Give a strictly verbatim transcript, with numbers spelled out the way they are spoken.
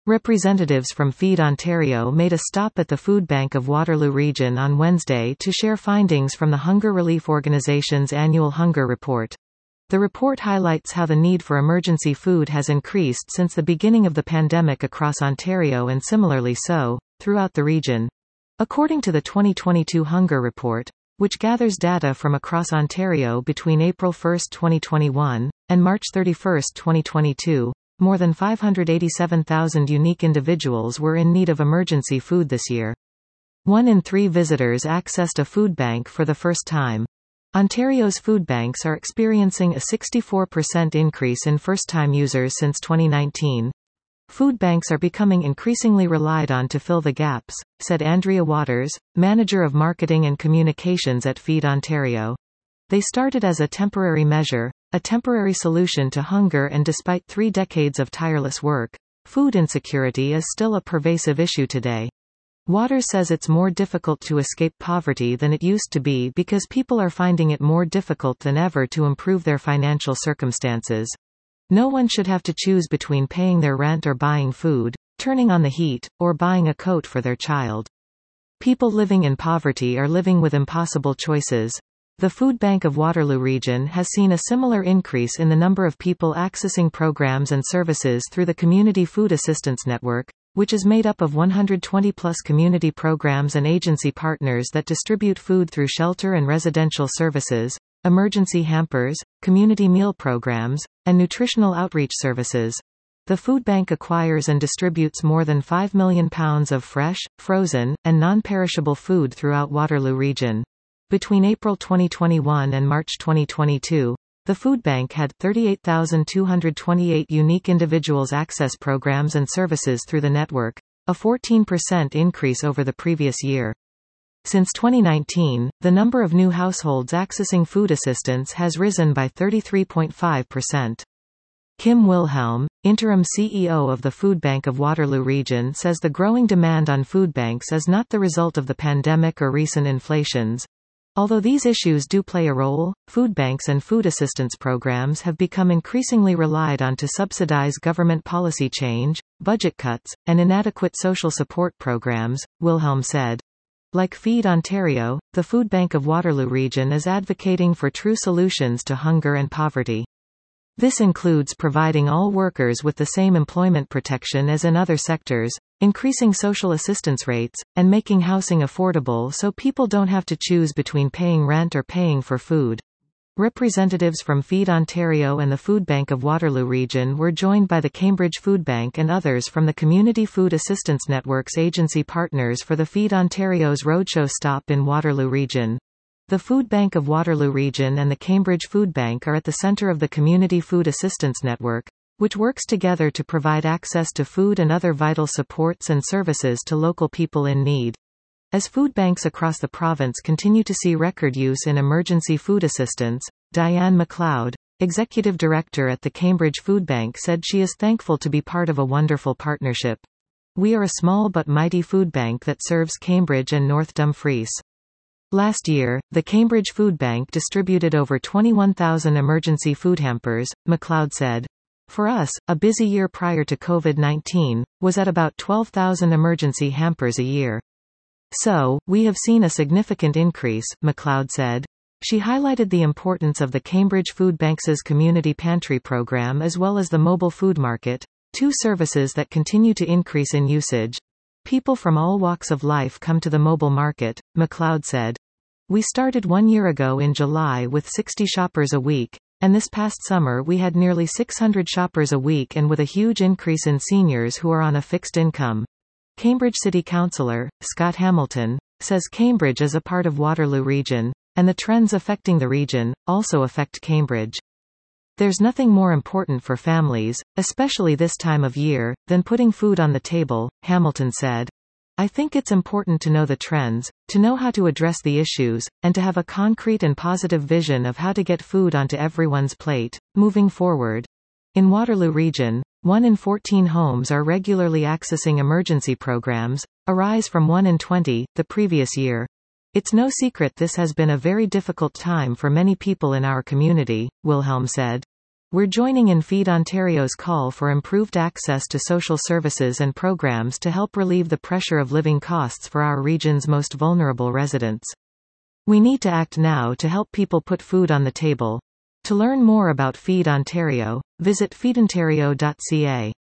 Representatives from Feed Ontario made a stop at the Food Bank of Waterloo Region on Wednesday to share findings from the Hunger Relief Organization's annual hunger report. The report highlights how the need for emergency food has increased since the beginning of the pandemic across Ontario and similarly so, throughout the region. According to the twenty twenty-two Hunger Report, which gathers data from across Ontario between April first twenty twenty-one, and March thirty-first twenty twenty-two, more than five hundred eighty-seven thousand unique individuals were in need of emergency food this year. One in three visitors accessed a food bank for the first time. Ontario's food banks are experiencing a sixty-four percent increase in first-time users since twenty nineteen. Food banks are becoming increasingly relied on to fill the gaps, said Andrea Waters, Manager of Marketing and Communications at Feed Ontario. They started as a temporary measure, a temporary solution to hunger, and despite three decades of tireless work, food insecurity is still a pervasive issue today. Waters says it's more difficult to escape poverty than it used to be because people are finding it more difficult than ever to improve their financial circumstances. No one should have to choose between paying their rent or buying food, turning on the heat, or buying a coat for their child. People living in poverty are living with impossible choices. The Food Bank of Waterloo Region has seen a similar increase in the number of people accessing programs and services through the Community Food Assistance Network, which is made up of one hundred twenty plus community programs and agency partners that distribute food through shelter and residential services, emergency hampers, community meal programs, and nutritional outreach services. The food bank acquires and distributes more than five million pounds of fresh, frozen, and non-perishable food throughout Waterloo Region. Between April twenty twenty-one and March twenty twenty-two, the food bank had thirty-eight thousand two hundred twenty-eight unique individuals access programs and services through the network, a fourteen percent increase over the previous year. Since twenty nineteen, the number of new households accessing food assistance has risen by thirty-three point five percent. Kim Wilhelm, interim C E O of the Food Bank of Waterloo Region, says the growing demand on food banks is not the result of the pandemic or recent inflations. Although these issues do play a role, food banks and food assistance programs have become increasingly relied on to subsidize government policy change, budget cuts, and inadequate social support programs, Wilhelm said. Like Feed Ontario, the Food Bank of Waterloo Region is advocating for true solutions to hunger and poverty. This includes providing all workers with the same employment protection as in other sectors, increasing social assistance rates, and making housing affordable so people don't have to choose between paying rent or paying for food. Representatives from Feed Ontario and the Food Bank of Waterloo Region were joined by the Cambridge Food Bank and others from the Community Food Assistance Network's agency partners for the Feed Ontario's roadshow stop in Waterloo Region. The Food Bank of Waterloo Region and the Cambridge Food Bank are at the centre of the Community Food Assistance Network, which works together to provide access to food and other vital supports and services to local people in need. As food banks across the province continue to see record use in emergency food assistance, Diane McLeod, Executive Director at the Cambridge Food Bank, said she is thankful to be part of a wonderful partnership. We are a small but mighty food bank that serves Cambridge and North Dumfries. Last year, the Cambridge Food Bank distributed over twenty-one thousand emergency food hampers, McLeod said. For us, a busy year prior to COVID nineteen, was at about twelve thousand emergency hampers a year. So, we have seen a significant increase, McLeod said. She highlighted the importance of the Cambridge Food Bank's Community Pantry program as well as the Mobile Food Market, two services that continue to increase in usage. People from all walks of life come to the mobile market, McLeod said. We started one year ago in July with sixty shoppers a week, and this past summer we had nearly six hundred shoppers a week, and with a huge increase in seniors who are on a fixed income. Cambridge City Councillor, Scott Hamilton, says Cambridge is a part of Waterloo Region, and the trends affecting the region also affect Cambridge. There's nothing more important for families, especially this time of year, than putting food on the table, Hamilton said. I think it's important to know the trends, to know how to address the issues, and to have a concrete and positive vision of how to get food onto everyone's plate, moving forward. In Waterloo Region, one in fourteen homes are regularly accessing emergency programs, a rise from one in twenty, the previous year. It's no secret this has been a very difficult time for many people in our community, Wilhelm said. We're joining in Feed Ontario's call for improved access to social services and programs to help relieve the pressure of living costs for our region's most vulnerable residents. We need to act now to help people put food on the table. To learn more about Feed Ontario, visit feed ontario dot c a.